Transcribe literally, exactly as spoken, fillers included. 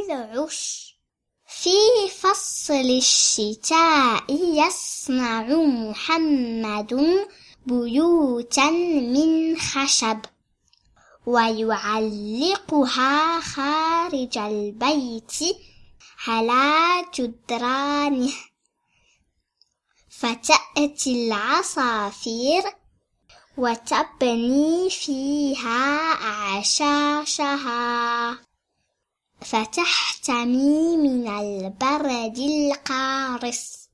العش. في فصل الشتاء يصنع محمد بيوتا من خشب ويعلقها خارج البيت على جدرانه، فتأتي العصافير وتبني فيها أعشاشها فتحتمي من البرد القارس.